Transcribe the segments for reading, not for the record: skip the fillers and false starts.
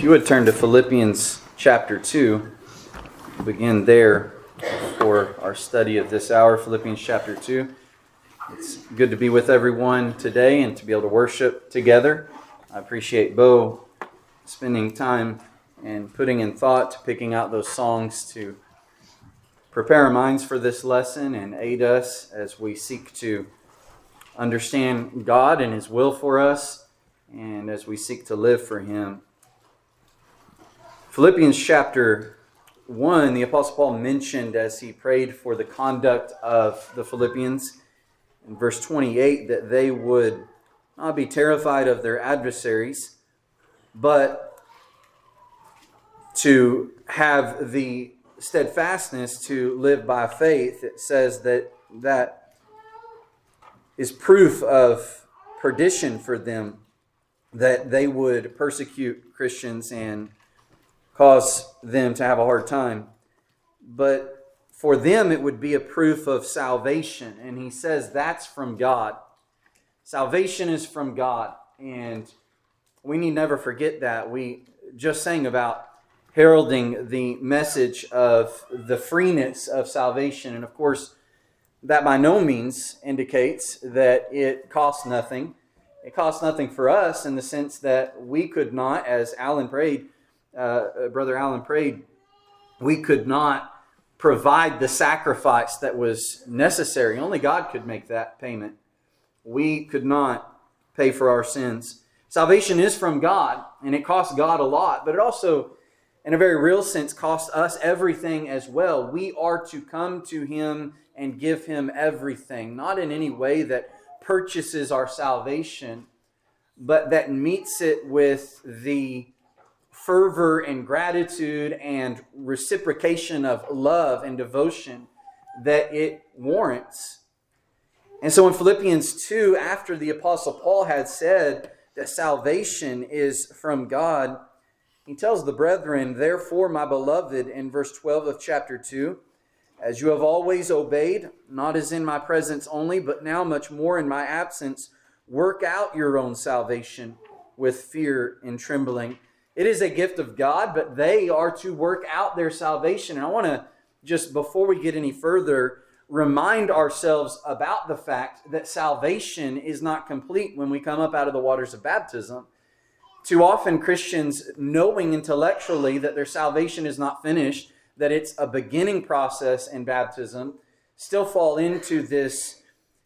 If you would turn to Philippians chapter 2, we'll begin there for our study of this hour, Philippians chapter 2. It's good to be with everyone today and to be able to worship together. I appreciate Bo spending time and putting in thought, picking out those songs to prepare our minds for this lesson and aid us as we seek to understand God and His will for us and as we seek to live for Him. Philippians chapter 1, the Apostle Paul mentioned as he prayed for the conduct of the Philippians in verse 28 that they would not be terrified of their adversaries, but to have the steadfastness to live by faith. It says that is proof of perdition for them, that they would persecute Christians and cause them to have a hard time. But for them, it would be a proof of salvation. And he says that's from God. Salvation is from God. And we need never forget that. We just sang about heralding the message of the freeness of salvation. And of course, that by no means indicates that it costs nothing. It costs nothing for us in the sense that we could not, as Alan prayed, Brother Allen prayed, we could not provide the sacrifice that was necessary. Only God could make that payment. We could not pay for our sins. Salvation is from God, and it costs God a lot, but it also, in a very real sense, costs us everything as well. We are to come to Him and give Him everything, not in any way that purchases our salvation, but that meets it with the fervor and gratitude and reciprocation of love and devotion that it warrants. And so in Philippians 2, after the Apostle Paul had said that salvation is from God, he tells the brethren, "Therefore, my beloved," in verse 12 of chapter 2, "as you have always obeyed, not as in my presence only, but now much more in my absence, work out your own salvation with fear and trembling." It is a gift of God, but they are to work out their salvation. And I want to just, before we get any further, remind ourselves about the fact that salvation is not complete when we come up out of the waters of baptism. Too often Christians, knowing intellectually that their salvation is not finished, that it's a beginning process in baptism, still fall into this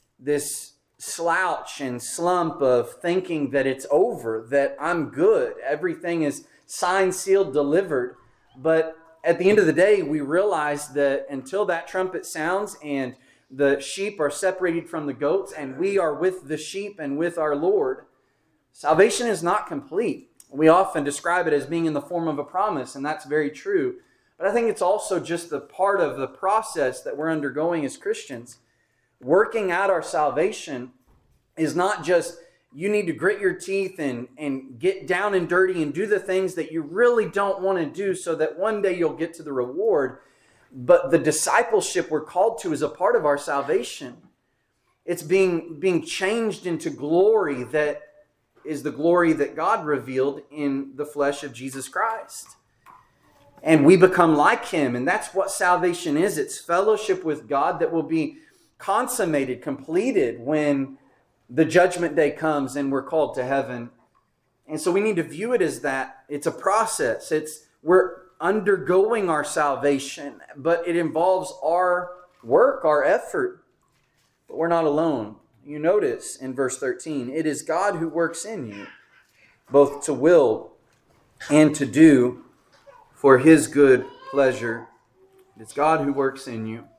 slouch and slump of thinking that it's over, that I'm good, everything is signed, sealed, delivered. But at the end of the day, we realize that until that trumpet sounds and the sheep are separated from the goats and we are with the sheep and with our Lord, salvation is not complete. We often describe it as being in the form of a promise, and that's very true. But I think it's also just the part of the process that we're undergoing as Christians. Working out our salvation is not just you need to grit your teeth and get down and dirty and do the things that you really don't want to do so that one day you'll get to the reward. But the discipleship we're called to is a part of our salvation. It's being changed into glory that is the glory that God revealed in the flesh of Jesus Christ. And we become like Him, and that's what salvation is. It's fellowship with God that will be consummated, completed when the judgment day comes and we're called to heaven. And so we need to view it as that. It's a process. We're undergoing our salvation, but it involves our work, our effort. But we're not alone. You notice in verse 13, it is God who works in you, both to will and to do for His good pleasure. It's God who works in you.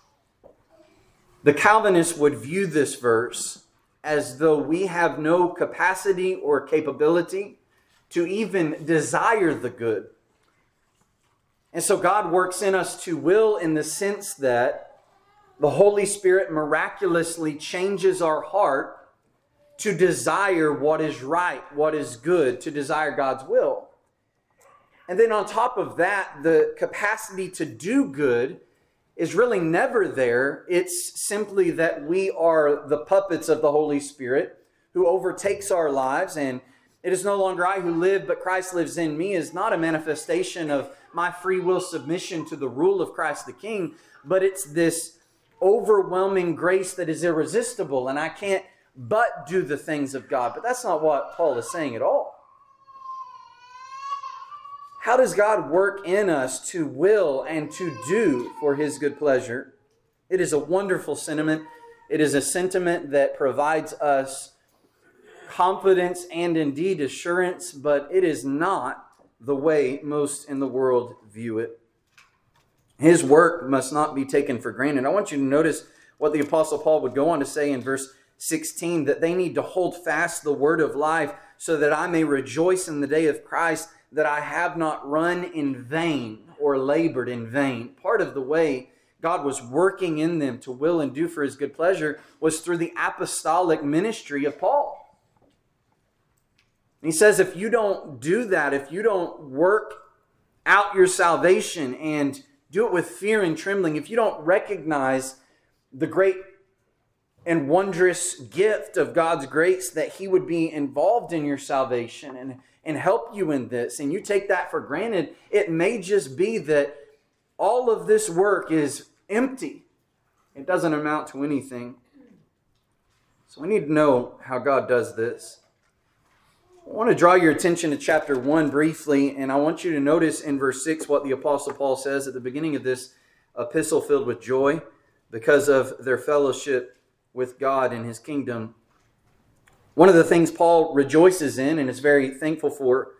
The Calvinists would view this verse as though we have no capacity or capability to even desire the good. And so God works in us to will in the sense that the Holy Spirit miraculously changes our heart to desire what is right, what is good, to desire God's will. And then on top of that, the capacity to do good is really never there. It's simply that we are the puppets of the Holy Spirit who overtakes our lives and It is no longer I who live, but Christ lives in me is not a manifestation of my free will submission to the rule of Christ the King, but it's this overwhelming grace that is irresistible, and I can't but do the things of God. But that's not what Paul is saying at all. How does God work in us to will and to do for His good pleasure? It is a wonderful sentiment. It is a sentiment that provides us confidence and indeed assurance, but it is not the way most in the world view it. His work must not be taken for granted. I want you to notice what the Apostle Paul would go on to say in verse 16, that they need to hold fast the word of life so that I may rejoice in the day of Christ, that I have not run in vain or labored in vain. Part of the way God was working in them to will and do for His good pleasure was through the apostolic ministry of Paul. And he says, if you don't do that, if you don't work out your salvation and do it with fear and trembling, if you don't recognize the great and wondrous gift of God's grace that He would be involved in your salvation and help you in this, and you take that for granted, it may just be that all of this work is empty. It doesn't amount to anything. So we need to know how God does this. I want to draw your attention to chapter 1 briefly, and I want you to notice in verse 6 what the Apostle Paul says at the beginning of this epistle filled with joy because of their fellowship with God and His kingdom. One of the things Paul rejoices in and is very thankful for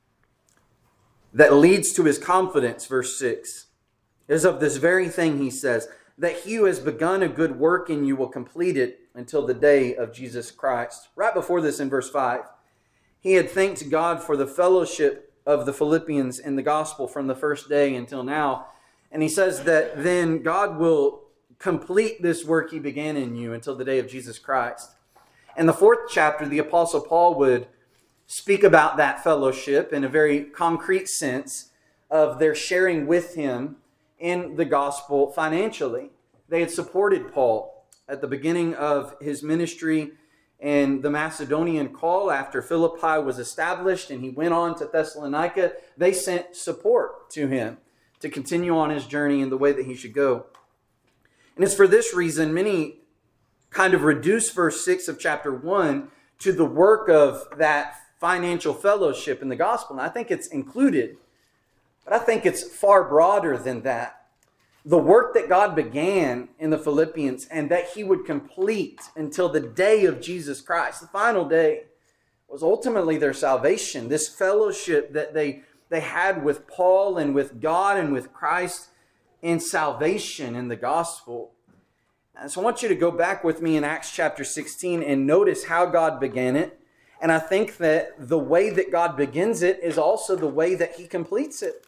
that leads to his confidence, verse 6, is of this very thing, he says, that He who has begun a good work in you will complete it until the day of Jesus Christ. Right before this in verse 5, he had thanked God for the fellowship of the Philippians in the gospel from the first day until now. And he says that then God will complete this work He began in you until the day of Jesus Christ. In the 4th chapter, the Apostle Paul would speak about that fellowship in a very concrete sense of their sharing with him in the gospel financially. They had supported Paul at the beginning of his ministry and the Macedonian call after Philippi was established and he went on to Thessalonica. They sent support to him to continue on his journey in the way that he should go. And it's for this reason many kind of reduce verse 6 of chapter 1 to the work of that financial fellowship in the gospel. And I think it's included, but I think it's far broader than that. The work that God began in the Philippians and that He would complete until the day of Jesus Christ, the final day, was ultimately their salvation. This fellowship that they had with Paul and with God and with Christ in salvation in the gospel. And so I want you to go back with me in Acts chapter 16 and notice how God began it. And I think that the way that God begins it is also the way that He completes it.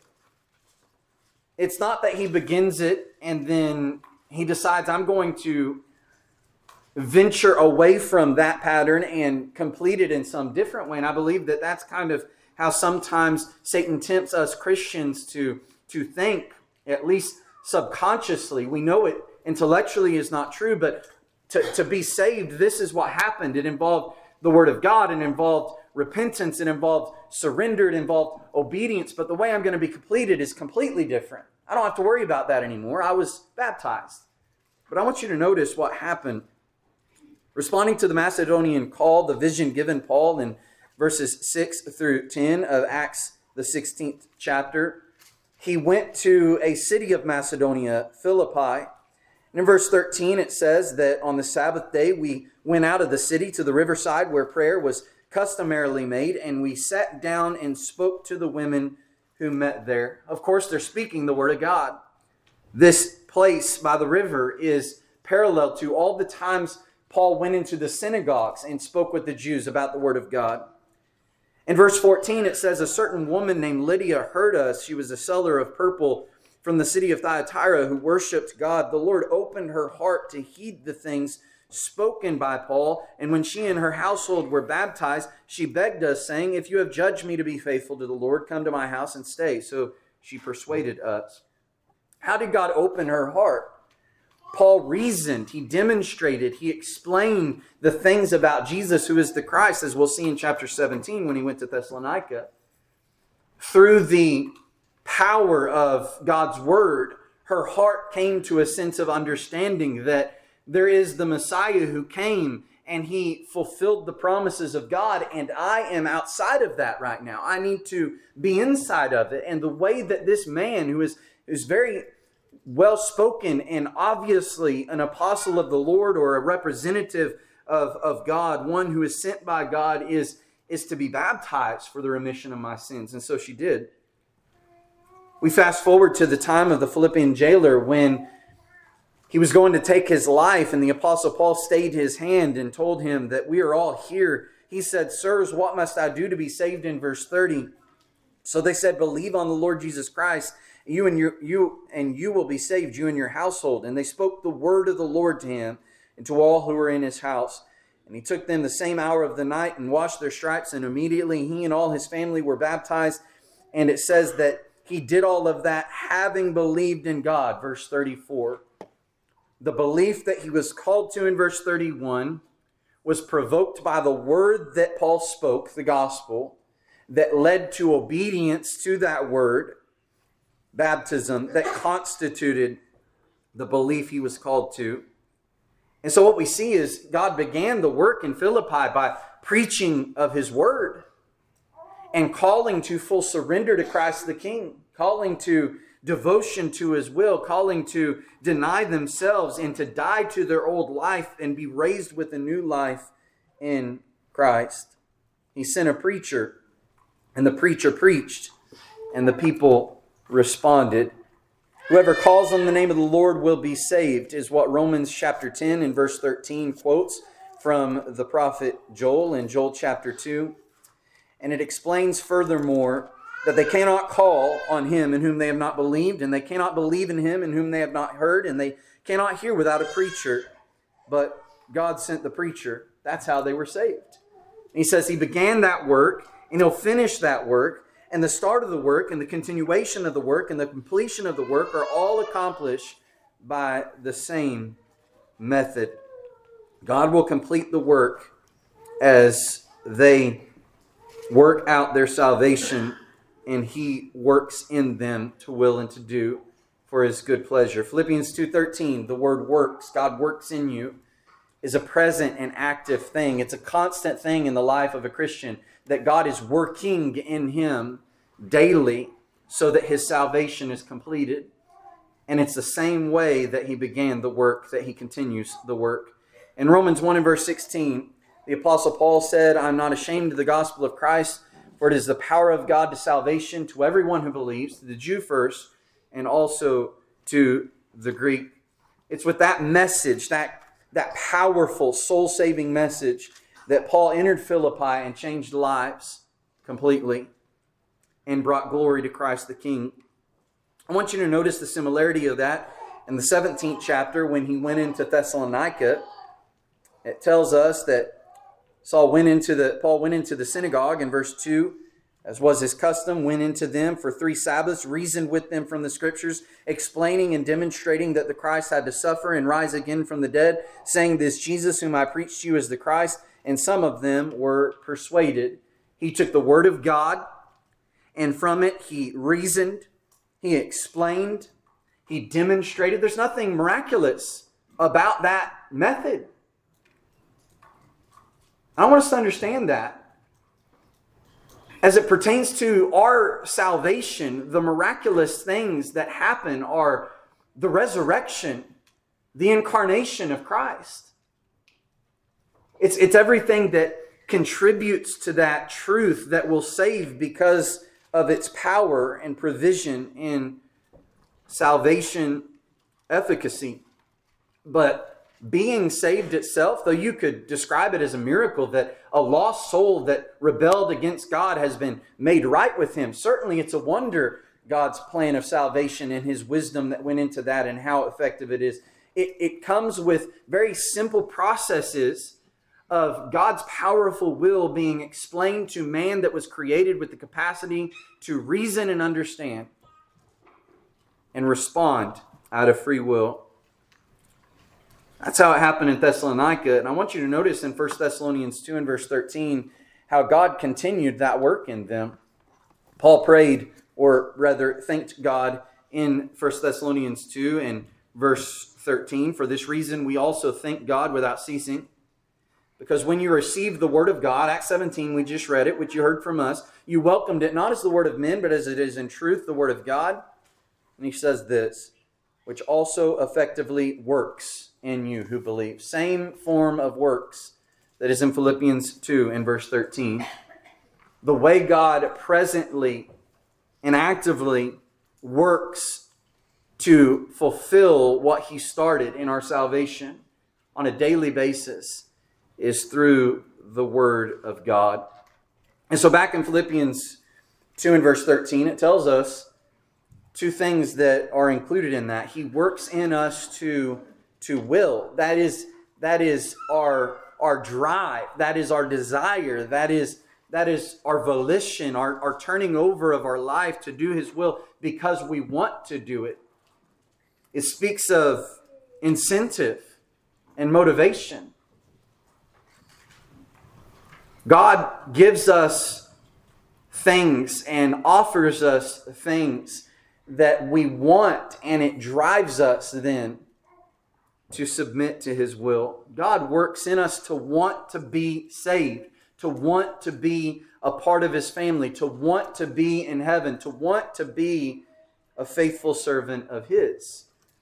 It's not that He begins it and then He decides, I'm going to venture away from that pattern and complete it in some different way. And I believe that that's kind of how sometimes Satan tempts us Christians to think, at least subconsciously. We know it intellectually is not true, but to be saved, this is what happened. It involved the Word of God. It involved repentance. It involved surrender. It involved obedience. But the way I'm going to be completed is completely different. I don't have to worry about that anymore. I was baptized. But I want you to notice what happened. Responding to the Macedonian call, the vision given Paul in verses 6 through 10 of Acts, the 16th chapter, he went to a city of Macedonia, Philippi. And in verse 13, it says that on the Sabbath day, we went out of the city to the riverside where prayer was customarily made, and we sat down and spoke to the women who met there. Of course, they're speaking the Word of God. This place by the river is parallel to all the times Paul went into the synagogues and spoke with the Jews about the Word of God. In verse 14, it says, a certain woman named Lydia heard us. She was a seller of purple from the city of Thyatira who worshipped God. The Lord opened her heart to heed the things spoken by Paul. And when she and her household were baptized, she begged us, saying, if you have judged me to be faithful to the Lord, come to my house and stay. So she persuaded us. How did God open her heart? Paul reasoned, he demonstrated, he explained the things about Jesus, who is the Christ, as we'll see in chapter 17 when he went to Thessalonica. Through the power of God's word, her heart came to a sense of understanding that there is the Messiah who came and he fulfilled the promises of God, and I am outside of that right now. I need to be inside of it. And the way that this man, who is very well-spoken and obviously an apostle of the Lord or a representative of God, one who is sent by God, is to be baptized for the remission of my sins. And so she did. We fast forward to the time of the Philippian jailer when he was going to take his life, and the Apostle Paul stayed his hand and told him that we are all here. He said, "Sirs, what must I do to be saved?" in verse 30. So they said, "Believe on the Lord Jesus Christ, you will be saved, you and your household." And they spoke the word of the Lord to him and to all who were in his house. And he took them the same hour of the night and washed their stripes, and immediately he and all his family were baptized. And it says that he did all of that having believed in God, verse 34. The belief that he was called to in verse 31 was provoked by the word that Paul spoke, the gospel, that led to obedience to that word, baptism, that constituted the belief he was called to. And so what we see is God began the work in Philippi by preaching of his word and calling to full surrender to Christ the King, calling to devotion to his will, calling to deny themselves and to die to their old life and be raised with a new life in Christ. He sent a preacher, and the preacher preached, and the people responded. Whoever calls on the name of the Lord will be saved, is what Romans chapter 10 and verse 13 quotes from the prophet Joel in Joel chapter 2. And it explains furthermore that they cannot call on him in whom they have not believed, and they cannot believe in him in whom they have not heard, and they cannot hear without a preacher. But God sent the preacher. That's how they were saved. And he says he began that work, and he'll finish that work, and the start of the work, and the continuation of the work, and the completion of the work are all accomplished by the same method. God will complete the work as they work out their salvation, and he works in them to will and to do for his good pleasure. Philippians 2:13, the word works, God works in you, is a present and active thing. It's a constant thing in the life of a Christian that God is working in him daily so that his salvation is completed. And it's the same way that he began the work that he continues the work. In Romans 1 and verse 16, the Apostle Paul said, "I'm not ashamed of the gospel of Christ, for it is the power of God to salvation to everyone who believes, to the Jew first, and also to the Greek." It's with that message, that powerful, soul-saving message, that Paul entered Philippi and changed lives completely and brought glory to Christ the King. I want you to notice the similarity of that in the 17th chapter when he went into Thessalonica. It tells us that Paul went into the synagogue in verse 2, as was his custom, went into them for 3 Sabbaths, reasoned with them from the Scriptures, explaining and demonstrating that the Christ had to suffer and rise again from the dead, saying, "This Jesus whom I preach to you is the Christ." And some of them were persuaded. He took the word of God, and from it he reasoned, he explained, he demonstrated. There's nothing miraculous about that method. I want us to understand that. As it pertains to our salvation, the miraculous things that happen are the resurrection, the incarnation of Christ. It's everything that contributes to that truth that will save because of its power and provision in salvation efficacy. But being saved itself, though you could describe it as a miracle that a lost soul that rebelled against God has been made right with him, certainly it's a wonder, God's plan of salvation and his wisdom that went into that and how effective it is. It comes with very simple processes of God's powerful will being explained to man that was created with the capacity to reason and understand and respond out of free will. That's how it happened in Thessalonica. And I want you to notice in 1 Thessalonians 2 and verse 13 how God continued that work in them. Paul prayed, or rather thanked God in 1 Thessalonians 2 and verse 13. For this reason we also thank God without ceasing. Because when you received the word of God, Acts 17, we just read it, which you heard from us, you welcomed it not as the word of men, but as it is in truth the word of God. And he says this, which also effectively works in you who believe. Same form of works that is in Philippians 2 and verse 13. The way God presently and actively works to fulfill what He started in our salvation on a daily basis is through the Word of God. And so back in Philippians 2 and verse 13, it tells us two things that are included in that. He works in us to will. That is our drive. That is our desire. That is our volition, our turning over of our life to do His will because we want to do it. It speaks of incentive and motivation. God gives us things and offers us things that we want, and it drives us then to submit to His will. God works in us to want to be saved, to want to be a part of His family, to want to be in heaven, to want to be a faithful servant of His.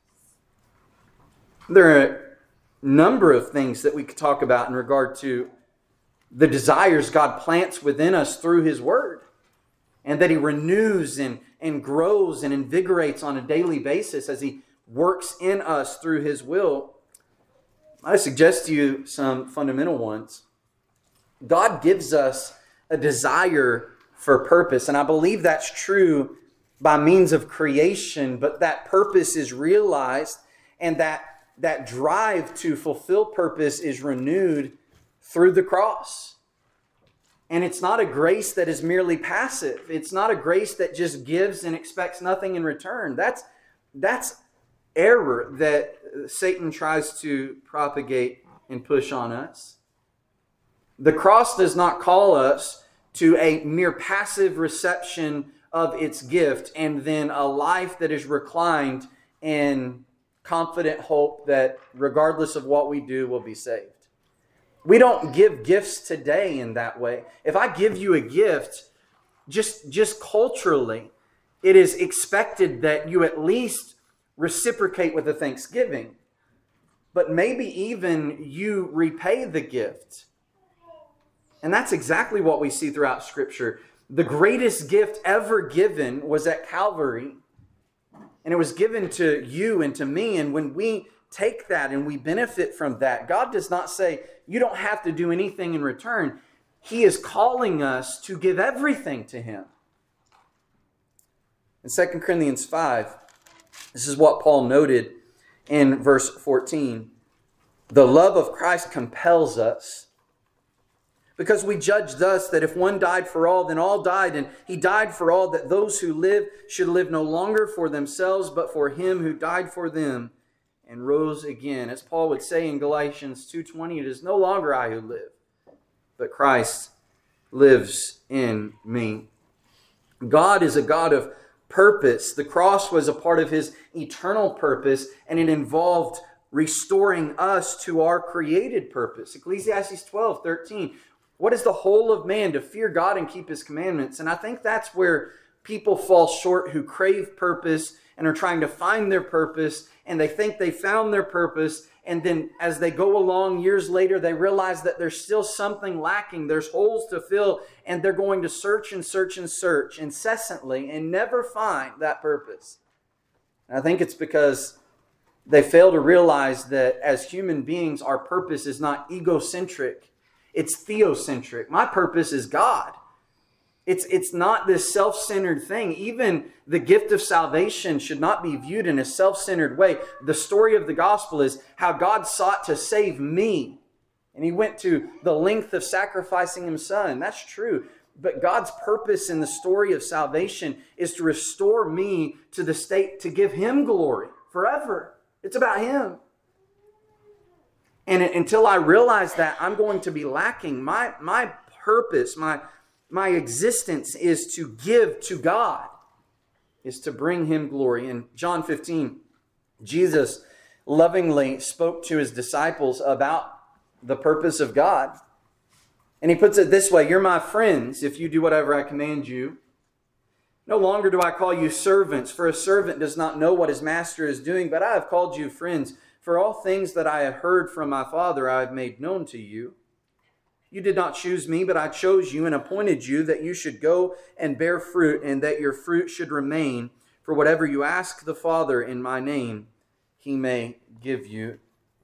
There are a number of things that we could talk about in regard to the desires God plants within us through His Word, and that He renews and grows and invigorates on a daily basis as He works in us through His will. I suggest to you some fundamental ones. God gives us a desire for purpose, and I believe that's true by means of creation, but that purpose is realized and that drive to fulfill purpose is renewed through the cross. And it's not a grace that is merely passive. It's not a grace that just gives and expects nothing in return. That's error that Satan tries to propagate and push on us. The cross does not call us to a mere passive reception of its gift and then a life that is reclined in confident hope that regardless of what we do, we'll be saved. We don't give gifts today in that way. If I give you a gift, just culturally, it is expected that you at least reciprocate with a thanksgiving. But maybe even you repay the gift. And that's exactly what we see throughout Scripture. The greatest gift ever given was at Calvary. And it was given to you and to me. And when we take that and we benefit from that, God does not say, you don't have to do anything in return. He is calling us to give everything to Him. In 2 Corinthians 5, this is what Paul noted in verse 14. The love of Christ compels us, because we judge thus that if one died for all, then all died, and He died for all, that those who live should live no longer for themselves, but for Him who died for them and rose again. As Paul would say in Galatians 2:20, it is no longer I who live, but Christ lives in me. God is a God of purpose. The cross was a part of His eternal purpose, and it involved restoring us to our created purpose. Ecclesiastes 12:13. What is the whole of man? To fear God and keep His commandments. And I think that's where people fall short who crave purpose and are trying to find their purpose, and they think they found their purpose, and then as they go along years later, they realize that there's still something lacking. There's holes to fill, and they're going to search and search and search incessantly and never find that purpose. And I think it's because they fail to realize that as human beings, our purpose is not egocentric. It's theocentric. My purpose is God. It's not this self-centered thing. Even the gift of salvation should not be viewed in a self-centered way. The story of the gospel is how God sought to save me. And He went to the length of sacrificing His Son. That's true. But God's purpose in the story of salvation is to restore me to the state to give Him glory forever. It's about Him. And until I realize that, I'm going to be lacking. My purpose, my existence is to give to God, is to bring Him glory. In John 15, Jesus lovingly spoke to His disciples about the purpose of God. And He puts it this way: you're my friends if you do whatever I command you. No longer do I call you servants, for a servant does not know what his master is doing, but I have called you friends. For all things that I have heard from my Father I have made known to you. You did not choose me, but I chose you and appointed you that you should go and bear fruit, and that your fruit should remain. For whatever you ask the Father in my name, He may give you.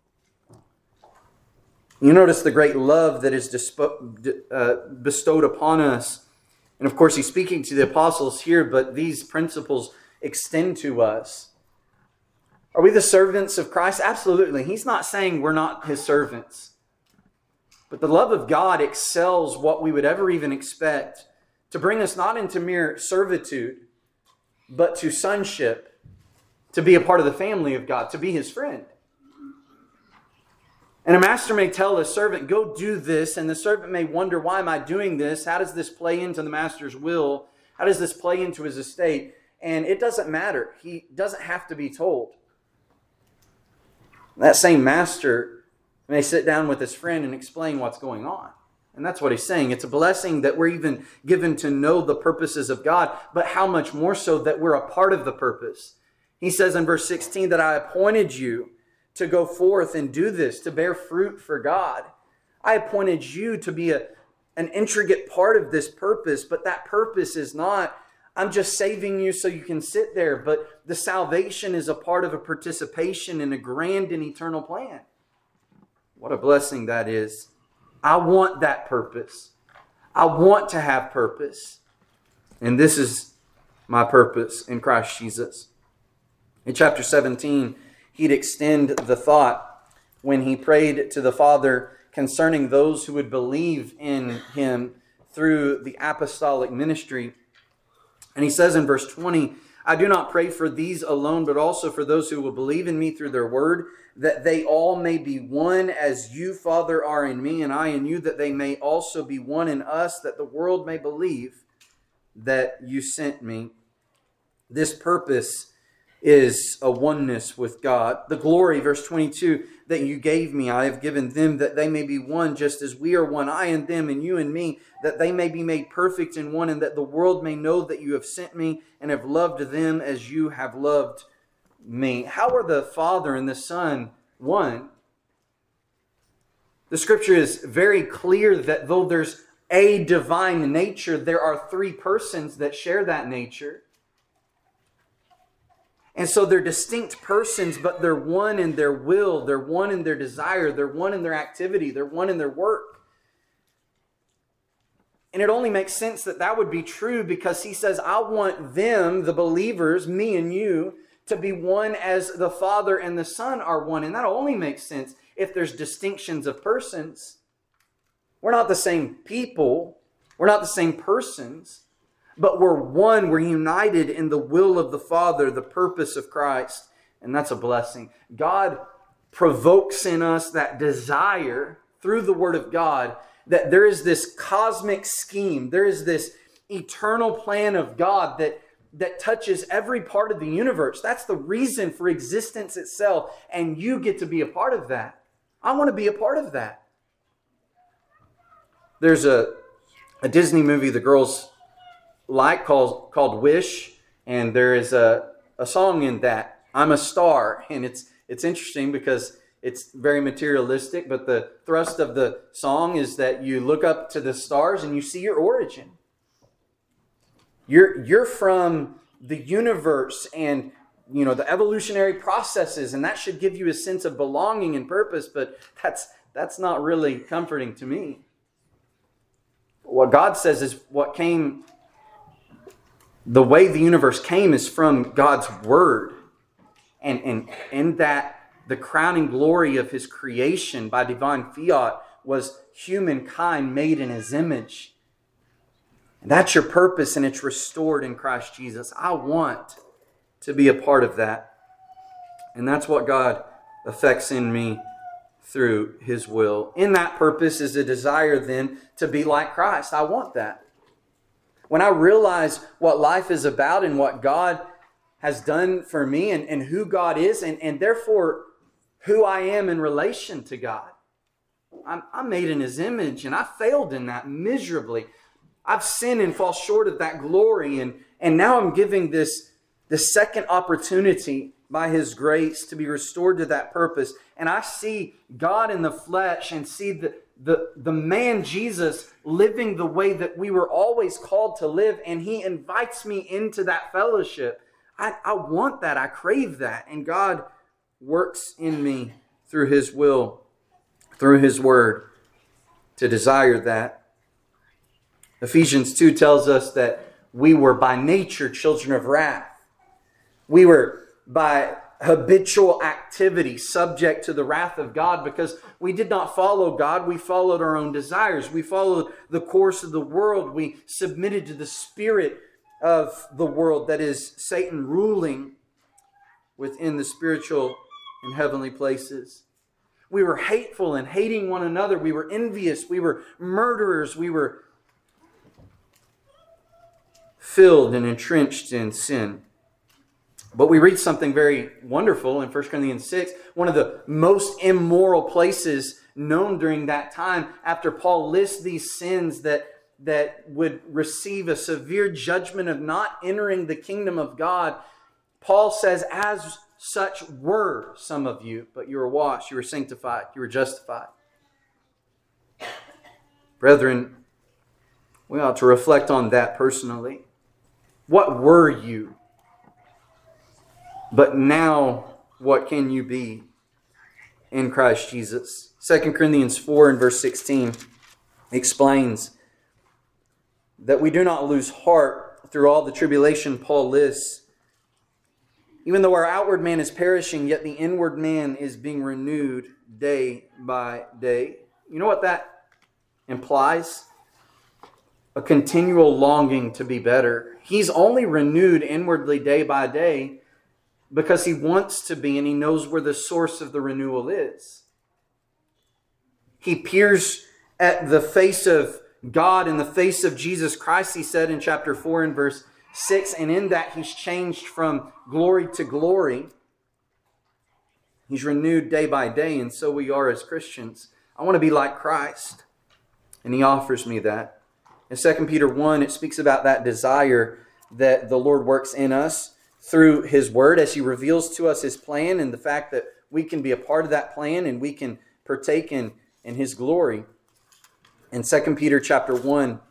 You notice the great love that is bestowed upon us. And of course, He's speaking to the apostles here, but these principles extend to us. Are we the servants of Christ? Absolutely. He's not saying we're not His servants. But the love of God excels what we would ever even expect to bring us not into mere servitude, but to sonship, to be a part of the family of God, to be His friend. And a master may tell a servant, go do this, and the servant may wonder, why am I doing this? How does this play into the master's will? How does this play into his estate? And it doesn't matter. He doesn't have to be told. That same master may sit down with his friend and explain what's going on. And that's what he's saying. It's a blessing that we're even given to know the purposes of God, but how much more so that we're a part of the purpose. He says in verse 16 that I appointed you to go forth and do this, to bear fruit for God. I appointed you to be an intricate part of this purpose, but that purpose is not, I'm just saving you so you can sit there, but the salvation is a part of a participation in a grand and eternal plan. What a blessing that is. I want that purpose. I want to have purpose. And this is my purpose in Christ Jesus. In chapter 17, he'd extend the thought when he prayed to the Father concerning those who would believe in him through the apostolic ministry. And he says in verse 20, I do not pray for these alone, but also for those who will believe in me through their word, that they all may be one as you, Father, are in me and I in you, that they may also be one in us, that the world may believe that you sent me. This purpose is a oneness with God. The glory, verse 22, that you gave me, I have given them, that they may be one, just as we are one, I and them, and you and me, that they may be made perfect in one, and that the world may know that you have sent me and have loved them as you have loved me. How are the Father and the Son one? The Scripture is very clear that though there's a divine nature, there are three persons that share that nature. And so they're distinct persons, but they're one in their will, they're one in their desire, they're one in their activity, they're one in their work. And it only makes sense that that would be true because he says, I want them, the believers, me and you, to be one as the Father and the Son are one. And that only makes sense if there's distinctions of persons. We're not the same people. We're not the same persons. But we're one. We're united in the will of the Father, the purpose of Christ. And that's a blessing. God provokes in us that desire through the Word of God that there is this cosmic scheme. There is this eternal plan of God that touches every part of the universe. That's the reason for existence itself. And you get to be a part of that. I want to be a part of that. There's a Disney movie the girls like called Wish. And there is a song in that, I'm a Star. And it's interesting because it's very materialistic, but the thrust of the song is that you look up to the stars and you see your origin. You're from the universe and the evolutionary processes, and that should give you a sense of belonging and purpose, but that's not really comforting to me. What God says is the way the universe came is from God's Word. And in that, the crowning glory of His creation by divine fiat was humankind made in His image. And that's your purpose, and it's restored in Christ Jesus. I want to be a part of that. And that's what God affects in me through His will. In that purpose is a desire then to be like Christ. I want that. When I realize what life is about and what God has done for me and who God is and therefore who I am in relation to God. I'm made in His image and I failed in that miserably. I've sinned and fall short of that glory and now I'm giving this second opportunity by His grace to be restored to that purpose. And I see God in the flesh and see the man Jesus living the way that we were always called to live. And He invites me into that fellowship. I want that. I crave that. And God works in me through His will, through His word, to desire that. Ephesians 2 tells us that we were by nature children of wrath. We were by habitual activity subject to the wrath of God because we did not follow God. We followed our own desires. We followed the course of the world. We submitted to the spirit of the world, that is Satan ruling within the spiritual and heavenly places. We were hateful and hating one another. We were envious. We were murderers. We were filled and entrenched in sin. But we read something very wonderful in 1 Corinthians 6, one of the most immoral places known during that time, after Paul lists these sins that would receive a severe judgment of not entering the kingdom of God. Paul says, as such were some of you, but you were washed, you were sanctified, you were justified. Brethren, we ought to reflect on that personally. What were you? But now, what can you be in Christ Jesus? 2 Corinthians 4 and verse 16 explains that we do not lose heart through all the tribulation Paul lists. Even though our outward man is perishing, yet the inward man is being renewed day by day. You know what that implies? A continual longing to be better. He's only renewed inwardly day by day because he wants to be and he knows where the source of the renewal is. He peers at the face of God in the face of Jesus Christ, he said in chapter 4 and verse 6, and in that he's changed from glory to glory. He's renewed day by day, and so we are as Christians. I want to be like Christ, and He offers me that. In 2 Peter 1, it speaks about that desire that the Lord works in us through His Word as He reveals to us His plan and the fact that we can be a part of that plan and we can partake in His glory. In 2 Peter chapter 1,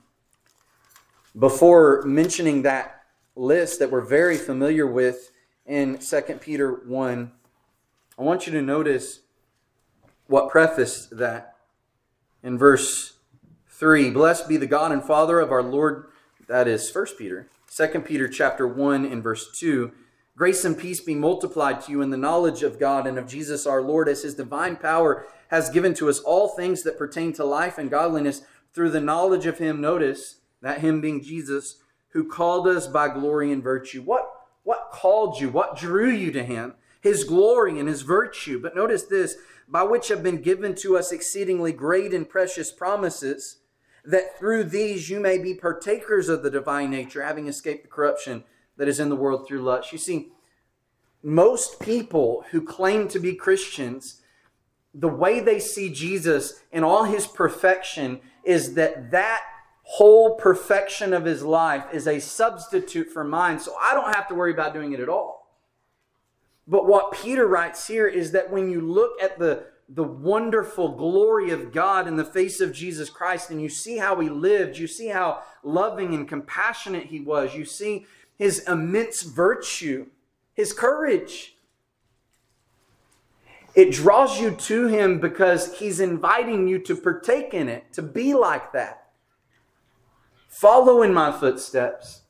before mentioning that list that we're very familiar with in 2 Peter 1, I want you to notice what prefaced that. In verse 3, blessed be the God and Father of our Lord, that is 1 Peter. 2 Peter chapter 1 and verse 2, grace and peace be multiplied to you in the knowledge of God and of Jesus our Lord, as His divine power has given to us all things that pertain to life and godliness through the knowledge of Him, notice, that Him being Jesus, who called us by glory and virtue. What called you? What drew you to Him? His glory and His virtue. But notice this, by which have been given to us exceedingly great and precious promises, that through these you may be partakers of the divine nature, having escaped the corruption that is in the world through lust. You see, most people who claim to be Christians, the way they see Jesus in all His perfection is that whole perfection of His life is a substitute for mine, so I don't have to worry about doing it at all. But what Peter writes here is that when you look at the wonderful glory of God in the face of Jesus Christ, and you see how He lived, you see how loving and compassionate He was, you see His immense virtue, His courage. It draws you to Him because He's inviting you to partake in it, to be like that. Follow in my footsteps.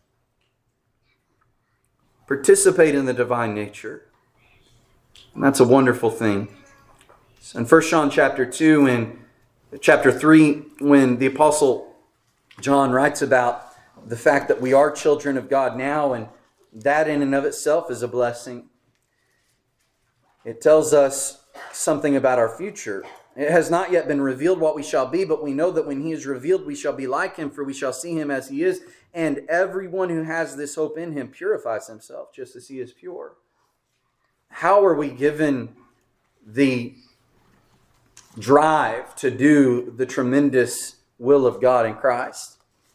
Participate in the divine nature. And that's a wonderful thing. In 1 John chapter 2 and chapter 3, when the Apostle John writes about the fact that we are children of God now, and that in and of itself is a blessing. It tells us something about our future. It has not yet been revealed what we shall be, but we know that when he is revealed, we shall be like him, for we shall see him as he is. And everyone who has this hope in him purifies himself, just as he is pure. How are we given the drive to do the tremendous will of God in Christ?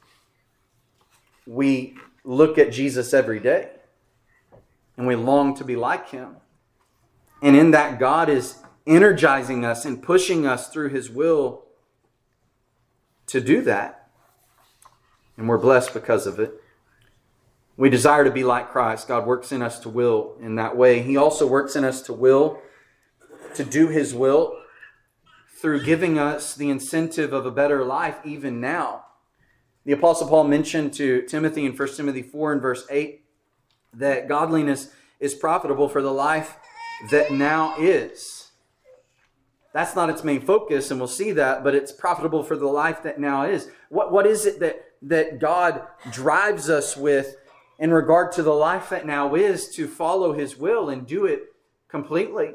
We look at Jesus every day, and we long to be like him. And in that, God is energizing us and pushing us through his will to do that. And we're blessed because of it. We desire to be like Christ. God works in us to will in that way. He also works in us to will, to do his will, through giving us the incentive of a better life even now. The Apostle Paul mentioned to Timothy in 1 Timothy 4 and verse 8 that godliness is profitable for the life that now is. That's not its main focus, and we'll see that, but it's profitable for the life that now is. What is it that God drives us with in regard to the life that now is, to follow his will and do it completely?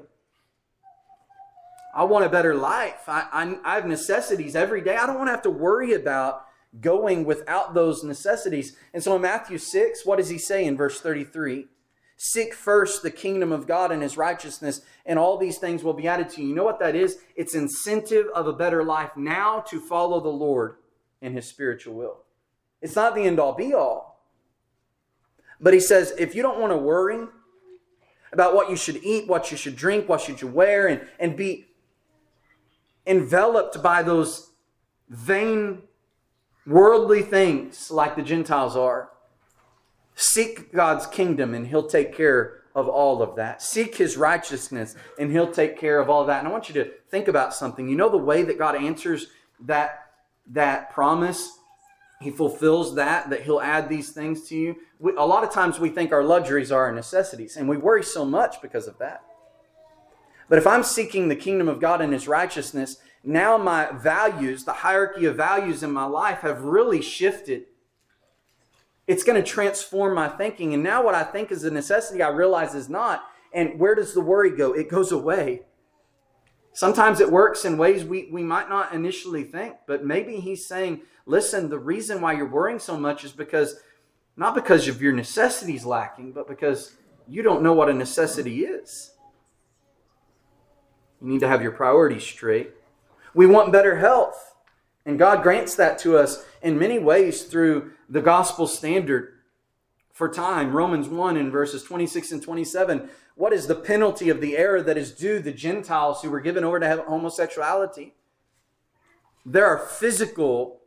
I want a better life. I have necessities every day. I don't want to have to worry about going without those necessities. And so in Matthew 6, what does he say in verse 33? Seek first the kingdom of God and his righteousness, and all these things will be added to you. You know what that is? It's incentive of a better life now to follow the Lord in his spiritual will. It's not the end all be all. But he says, if you don't want to worry about what you should eat, what you should drink, what you should wear, and be enveloped by those vain worldly things like the Gentiles are, seek God's kingdom and he'll take care of all of that. Seek his righteousness and he'll take care of all that. And I want you to think about something. You know the way that God answers that promise? He fulfills that he'll add these things to you. A lot of times we think our luxuries are our necessities, and we worry so much because of that. But if I'm seeking the kingdom of God and his righteousness, now my values, the hierarchy of values in my life have really shifted. It's going to transform my thinking. And now what I think is a necessity, I realize is not. And where does the worry go? It goes away. Sometimes it works in ways we might not initially think. But maybe he's saying, listen, the reason why you're worrying so much is not because of your necessities lacking, but because you don't know what a necessity is. You need to have your priorities straight. We want better health. And God grants that to us in many ways through the gospel standard for time. Romans 1 in verses 26 and 27. What is the penalty of the error that is due the Gentiles who were given over to homosexuality? There are physical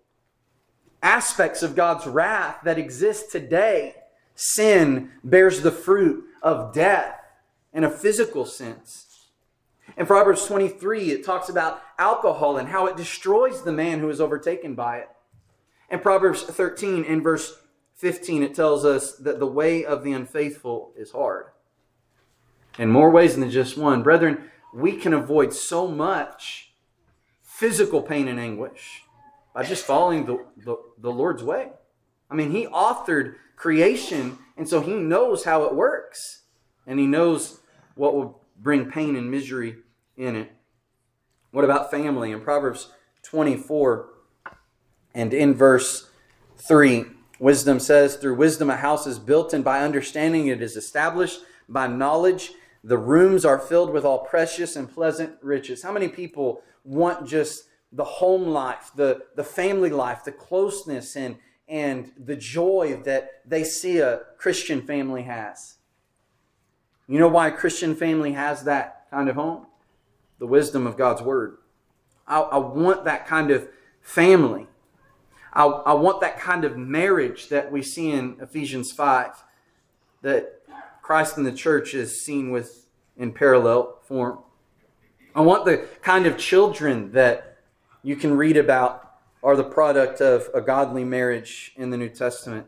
aspects of God's wrath that exist today. Sin bears the fruit of death in a physical sense. In Proverbs 23, it talks about alcohol and how it destroys the man who is overtaken by it. In Proverbs 13, in verse 15, it tells us that the way of the unfaithful is hard. In more ways than just one. Brethren, we can avoid so much physical pain and anguish by just following the Lord's way. I mean, he authored creation, and so he knows how it works. And he knows what will bring pain and misery in it. What about family? In Proverbs 24 and in verse 3, wisdom says, through wisdom a house is built, and by understanding it is established. By knowledge the rooms are filled with all precious and pleasant riches. How many people want just the home life, the family life, the closeness and the joy that they see a Christian family has? You know why a Christian family has that kind of home? The wisdom of God's Word. I want that kind of family. I want that kind of marriage that we see in Ephesians 5, that Christ and the church is seen with in parallel form. I want the kind of children that you can read about are the product of a godly marriage in the New Testament.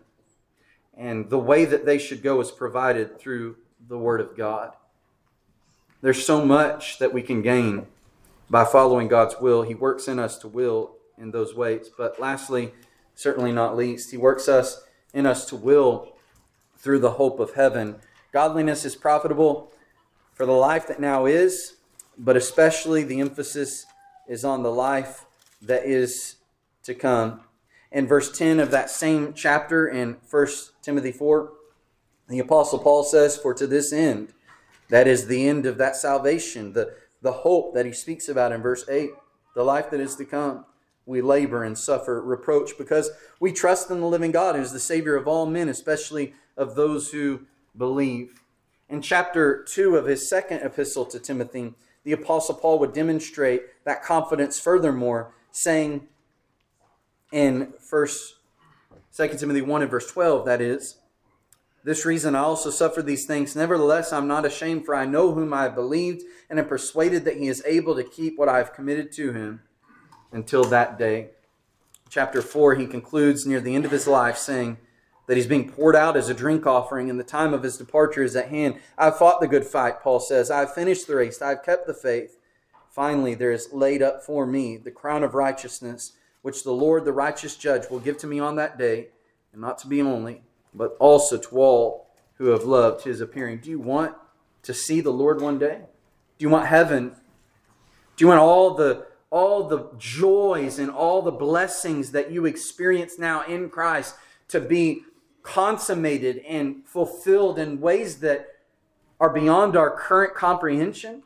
And the way that they should go is provided through the Word of God. There's so much that we can gain by following God's will. He works in us to will in those ways. But lastly, certainly not least, He works in us to will through the hope of heaven. Godliness is profitable for the life that now is, but especially the emphasis is on the life that is to come. In verse 10 of that same chapter in 1 Timothy 4, the Apostle Paul says, "For to this end," that is the end of that salvation, the hope that he speaks about in verse 8, the life that is to come, we labor and suffer reproach because we trust in the living God, who is the Savior of all men, especially of those who believe. In chapter 2 of his second epistle to Timothy, the Apostle Paul would demonstrate that confidence furthermore, saying in 2 Timothy 1 and verse 12, that is, "This reason I also suffer these things. Nevertheless, I'm not ashamed, for I know whom I have believed, and am persuaded that he is able to keep what I have committed to him until that day." Chapter 4, he concludes near the end of his life saying that he's being poured out as a drink offering, and the time of his departure is at hand. "I've fought the good fight," Paul says. "I've finished the race. I've kept the faith. Finally, there is laid up for me the crown of righteousness, which the Lord, the righteous judge, will give to me on that day, and not to me only, but also to all who have loved his appearing." Do you want to see the Lord one day? Do you want heaven? Do you want all the joys and all the blessings that you experience now in Christ to be consummated and fulfilled in ways that are beyond our current comprehension?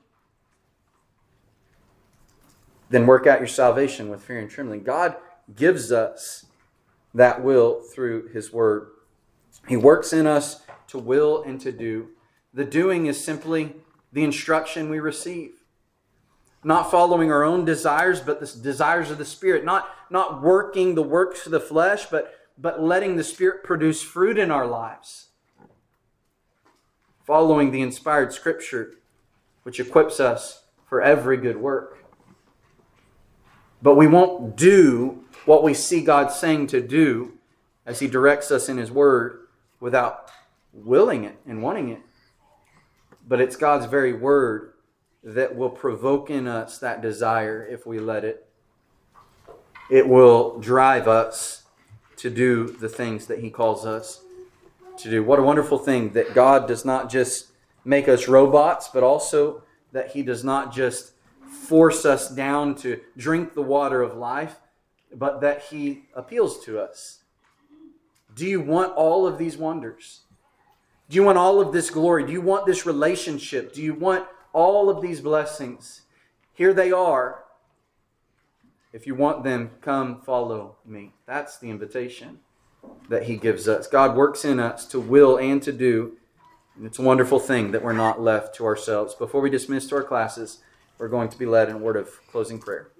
Then work out your salvation with fear and trembling. God gives us that will through his word. He works in us to will and to do. The doing is simply the instruction we receive. Not following our own desires, but the desires of the Spirit. Not working the works of the flesh, but letting the Spirit produce fruit in our lives. Following the inspired Scripture, which equips us for every good work. But we won't do what we see God saying to do as he directs us in his word without willing it and wanting it. But it's God's very word that will provoke in us that desire if we let it. It will drive us to do the things that he calls us to do. What a wonderful thing that God does not just make us robots, but also that he does not just force us down to drink the water of life, but that he appeals to us. Do you want all of these wonders? Do you want all of this glory? Do you want this relationship? Do you want all of these blessings? Here they are. If you want them, come follow me. That's the invitation that he gives us. God works in us to will and to do. And it's a wonderful thing that we're not left to ourselves. Before we dismiss to our classes, we're going to be led in a word of closing prayer.